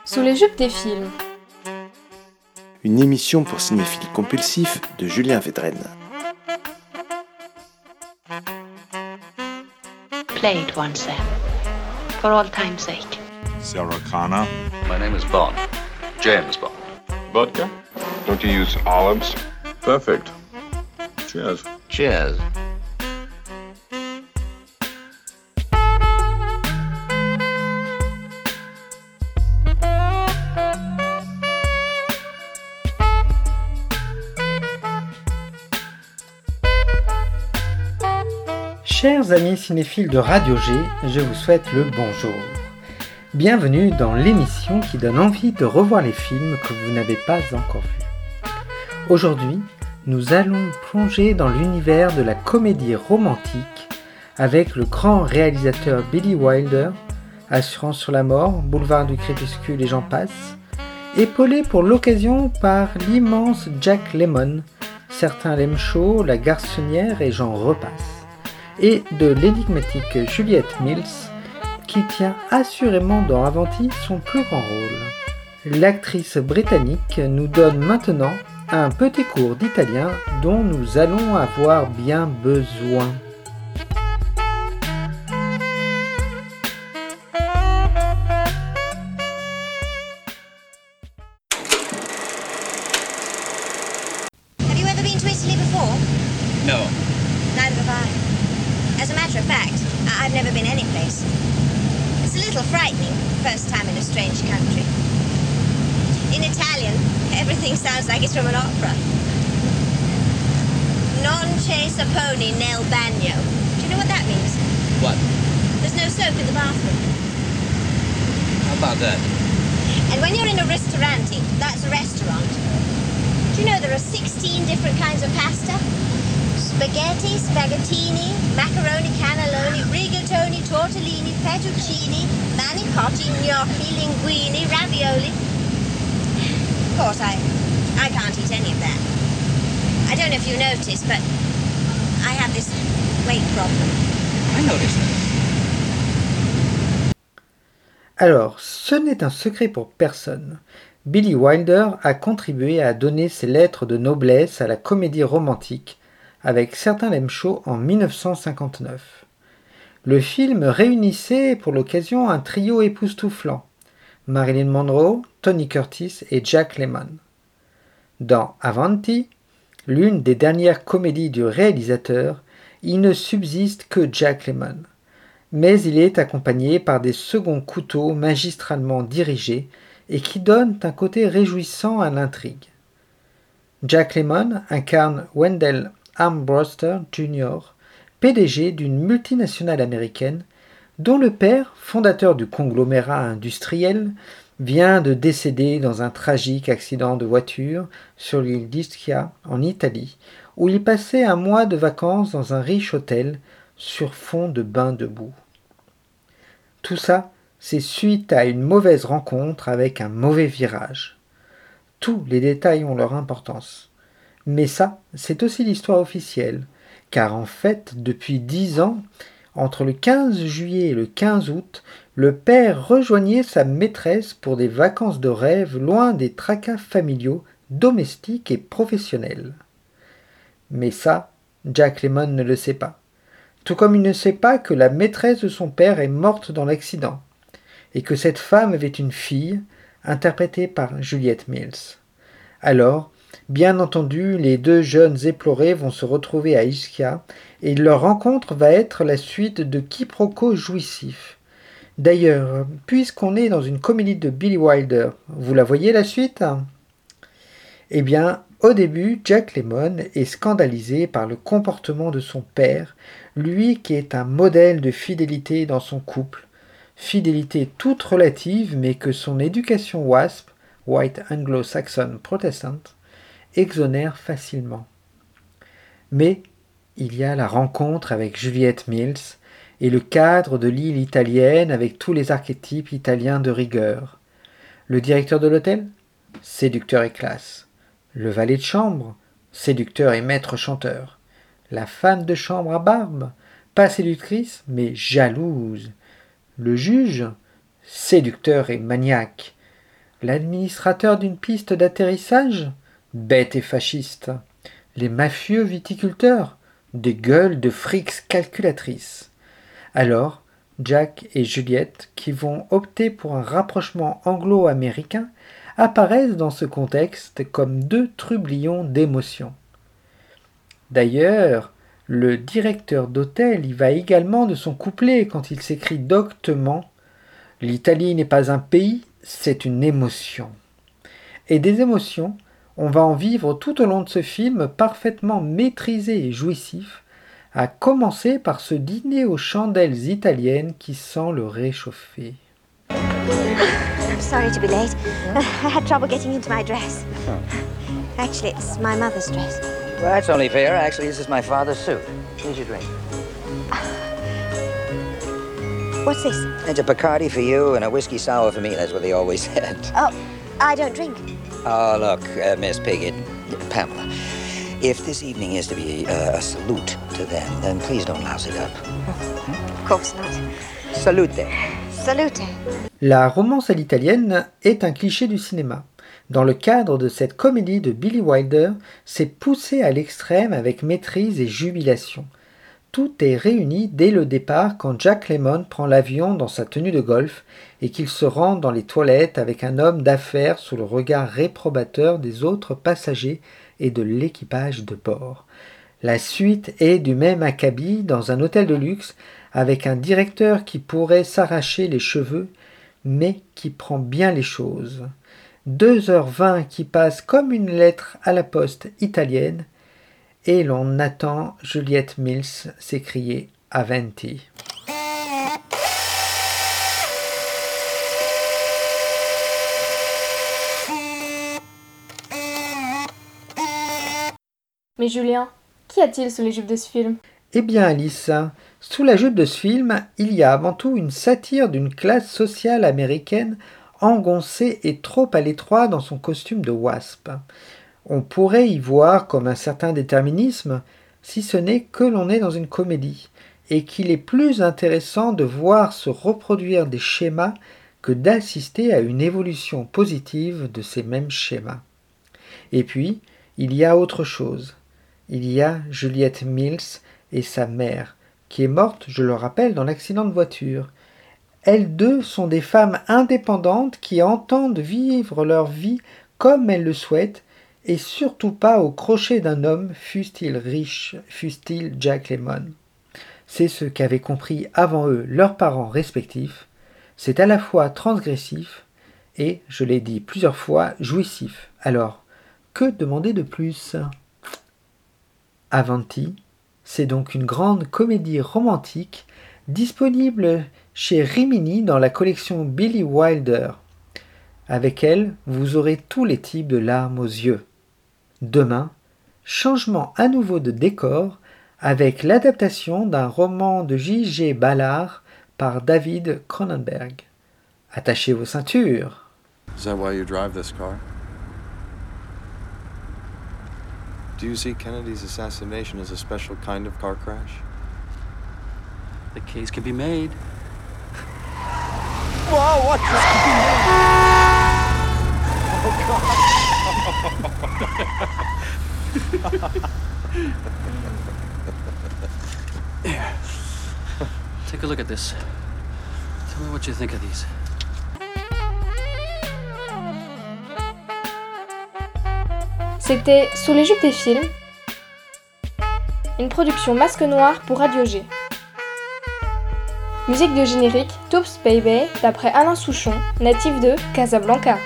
Sous les jupes des films. Une émission pour cinéphiles compulsifs de Julien Védrenne. Play it once then, for all time's sake. Sarah Connor. My name is Bond. James Bond. Vodka? Don't you use olives? Perfect. Cheers. Cheers. Chers amis cinéphiles de Radio G, je vous souhaite le bonjour. Bienvenue dans l'émission qui donne envie de revoir les films que vous n'avez pas encore vus. Aujourd'hui, nous allons plonger dans l'univers de la comédie romantique avec le grand réalisateur Billy Wilder, Assurance sur la mort, Boulevard du crépuscule et j'en passe, épaulé pour l'occasion par l'immense Jack Lemmon, Certains l'aiment chaud, La garçonnière et j'en repasse, et de l'énigmatique Juliette Mills, qui tient assurément dans Avanti son plus grand rôle. L'actrice britannique nous donne maintenant un petit cours d'italien dont nous allons avoir bien besoin. Have you ever been to Italy before? No. Neither have I. As a matter of fact, I've never been any place. It's a little frightening, first time in a strange country. In Italian, everything sounds like it's from an opera. Non c'è sapone nel bagno. Do you know what that means? What? There's no soap in the bathroom. How about that? And when you're in a ristorante, that's a restaurant. Do you know there are 16 different kinds of pasta? Spaghetti, spaghettini, macaroni, cannelloni, rigatoni, tortellini, fettuccini, manicotti, gnocchi, linguini, ravioli. Of course, I can't eat any of that. I don't know if you noticed, but I have this weight problem. I noticed that. Alors, ce n'est un secret pour personne. Billy Wilder a contribué à donner ses lettres de noblesse à la comédie romantique avec Certains l'aiment chaud en 1959. Le film réunissait pour l'occasion un trio époustouflant, Marilyn Monroe, Tony Curtis et Jack Lemmon. Dans Avanti, l'une des dernières comédies du réalisateur, il ne subsiste que Jack Lemmon, mais il est accompagné par des seconds couteaux magistralement dirigés et qui donnent un côté réjouissant à l'intrigue. Jack Lemmon incarne Wendell Armbruster Jr., PDG d'une multinationale américaine, dont le père, fondateur du conglomérat industriel, vient de décéder dans un tragique accident de voiture sur l'île d'Ischia, en Italie, où il passait un mois de vacances dans un riche hôtel sur fond de bains de boue. Tout ça, c'est suite à une mauvaise rencontre avec un mauvais virage. Tous les détails ont leur importance. Mais ça, c'est aussi l'histoire officielle, car en fait, depuis 10 ans, entre le 15 juillet et le 15 août, le père rejoignait sa maîtresse pour des vacances de rêve loin des tracas familiaux, domestiques et professionnels. Mais ça, Jack Lemmon ne le sait pas. Tout comme il ne sait pas que la maîtresse de son père est morte dans l'accident, et que cette femme avait une fille, interprétée par Juliette Mills. Alors, bien entendu, les deux jeunes éplorés vont se retrouver à Ischia et leur rencontre va être la suite de quiproquos jouissifs. D'ailleurs, puisqu'on est dans une comédie de Billy Wilder, vous la voyez la suite ? Eh bien, au début, Jack Lemmon est scandalisé par le comportement de son père, lui qui est un modèle de fidélité dans son couple, fidélité toute relative mais que son éducation WASP, White Anglo-Saxon Protestant, exonère facilement. Mais il y a la rencontre avec Juliette Mills et le cadre de l'île italienne avec tous les archétypes italiens de rigueur. Le directeur de l'hôtel, séducteur et classe. Le valet de chambre, séducteur et maître chanteur. La femme de chambre à barbe, pas séductrice mais jalouse. Le juge, séducteur et maniaque. L'administrateur d'une piste d'atterrissage? Bête et fasciste. Les mafieux viticulteurs? Des gueules de frics calculatrices. Alors, Jack et Juliette, qui vont opter pour un rapprochement anglo-américain, apparaissent dans ce contexte comme deux trublions d'émotions. D'ailleurs, le directeur d'hôtel y va également de son couplet quand il s'écrie doctement « L'Italie n'est pas un pays, c'est une émotion ». Et des émotions, on va en vivre tout au long de ce film parfaitement maîtrisé et jouissif, à commencer par ce dîner aux chandelles italiennes qui sent le réchauffer. I'm sorry to be late. I had trouble getting into my dress. Actually, it's my mother's dress. Well, that's only fair. Actually, this is my father's suit. Here's your drink. What's this? It's a Bacardi for you and a whiskey sour for me. That's what they always said. Oh, I don't drink. Oh, look, Miss Piggott, Pamela, if this evening is to be a salute to them, then please don't louse it up. Of course not. Salute. Salute. La romance à l'italienne est un cliché du cinéma. Dans le cadre de cette comédie de Billy Wilder, c'est poussé à l'extrême avec maîtrise et jubilation. Tout est réuni dès le départ quand Jack Lemmon prend l'avion dans sa tenue de golf et qu'il se rend dans les toilettes avec un homme d'affaires sous le regard réprobateur des autres passagers et de l'équipage de bord. La suite est du même acabit dans un hôtel de luxe avec un directeur qui pourrait s'arracher les cheveux mais qui prend bien les choses. 2h20 qui passent comme une lettre à la poste italienne et l'on attend Juliette Mills s'écrier « Avanti ». Mais Julien, qu'y a-t-il sous les jupes de ce film? Eh bien Alice, sous la jupe de ce film, il y a avant tout une satire d'une classe sociale américaine engoncée et trop à l'étroit dans son costume de wasp. On pourrait y voir comme un certain déterminisme, si ce n'est que l'on est dans une comédie, et qu'il est plus intéressant de voir se reproduire des schémas que d'assister à une évolution positive de ces mêmes schémas. Et puis, il y a autre chose. Il y a Juliette Mills et sa mère, qui est morte, je le rappelle, dans l'accident de voiture. Elles deux sont des femmes indépendantes qui entendent vivre leur vie comme elles le souhaitent, et surtout pas au crochet d'un homme, fût-il riche, fût-il Jack Lemmon. C'est ce qu'avaient compris avant eux leurs parents respectifs. C'est à la fois transgressif et, je l'ai dit plusieurs fois, jouissif. Alors, que demander de plus ? Avanti, c'est donc une grande comédie romantique disponible chez Rimini dans la collection Billy Wilder. Avec elle, vous aurez tous les types de larmes aux yeux. Demain, changement à nouveau de décor avec l'adaptation d'un roman de J.G. Ballard par David Cronenberg. Attachez vos ceintures. Is that why you drive this car? Do you see Kennedy's assassination as a special kind of car crash? The case can be made. Whoa, what? Take a look at this. Tell me what you think of these. C'était Sous les jupes des films, une production Masque Noir pour Radio G. Musique de générique Toops Baby d'après Alain Souchon, natif de Casablanca.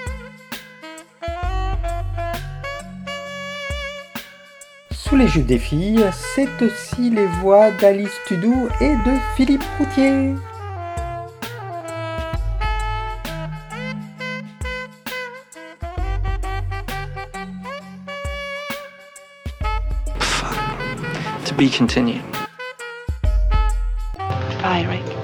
Sous les jupes des filles, c'est aussi les voix d'Alice Tudou et de Philippe Routier. To be continued. Goodbye, Rick.